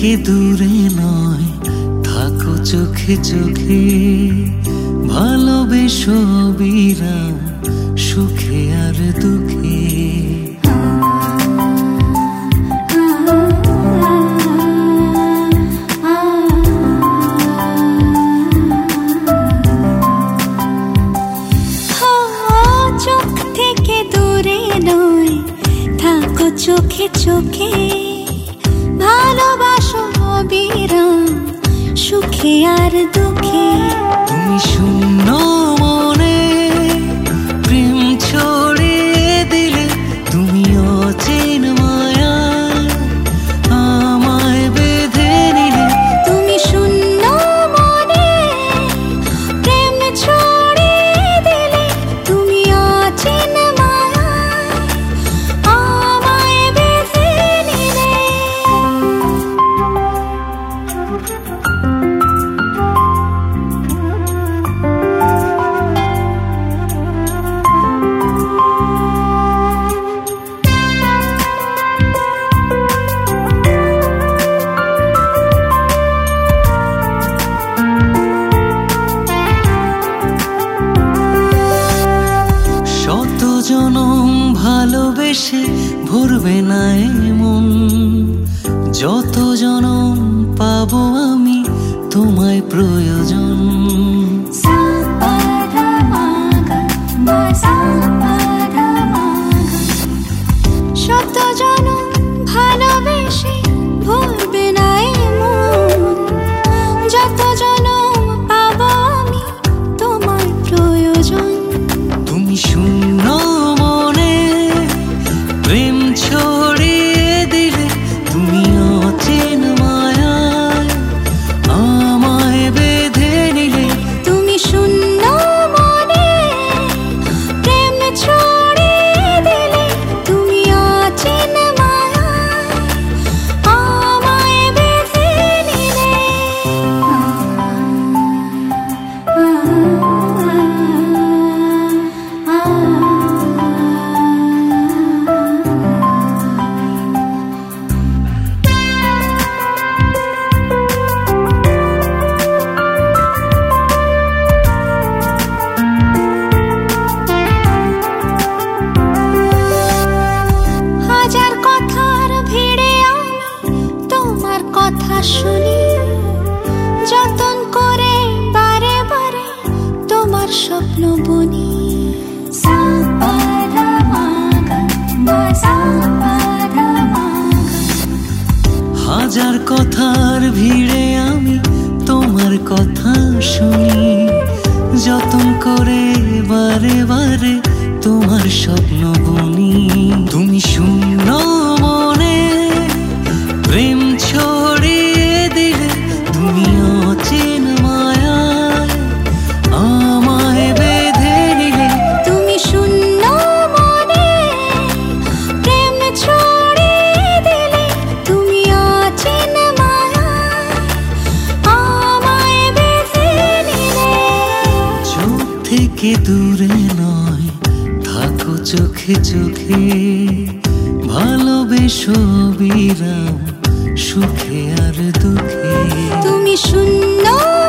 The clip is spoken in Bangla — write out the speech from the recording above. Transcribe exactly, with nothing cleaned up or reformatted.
থেকে দূরে নয়, থাকো চোখে চোখে, ভালোবেসো অবিরাম সুখে আর দুঃখে। চোখ থেকে দূরে নয়, থাকো চোখে চোখে, ভালোবাসো অবিরাম সুখে আর দুঃখে। তুমি শূন্য মনে প্রেম ছড়িয়ে দিলে, তুমি অচেন মায়া আমায় বেঁধে নিলে। তুমি শূন্য মনে প্রেম ছড়িয়ে দিলে, তুমি অচেন মায়া আমায় বেঁধে নিলে। জনম ভালোবেসে ভরবে না এমন, যত জনম পাবো আমি তোমায় প্রয়োজন। শত জনম ভালোবেসে ভরবে না এমন, যত জনম পাবো আমি তোমার প্রয়োজন। তুমি শূন্য মনে প্রেম ছড়িয়ে দিলে, তুমি অচেন মায়া আমায় বেঁধে নিলে। তুমি শূন্য মনে প্রেম ছড়িয়ে দিলে, তুমি অচেন মায়া আমায় বেঁধে নিলে। হাজার কথার ভিড়ে আমি তোমার কথা শুনি, যতন করে বারে বারে তোমার স্বপ্ন বুনি। হাজার কথার ভিড়ে আমি তোমার কথা শুনি, যতন করে বারে বারে তোমার স্বপ্ন বুনি। তুমি শূন্য মনে প্রেম ছড়িয়ে দিলে, তুমি অচেন মায়া আমায় বেঁধে নিলে। তুমি শূন্য মনে প্রেম ছড়িয়ে দিলে, তুমি অচেন মায়া আমায় বেঁধে নিলে। চোখ থেকে দূরে নয়, থাকো চোখে চোখে, ভালোবেসো অবিরাম সুখে আর দুঃখে। তুমি শূন্য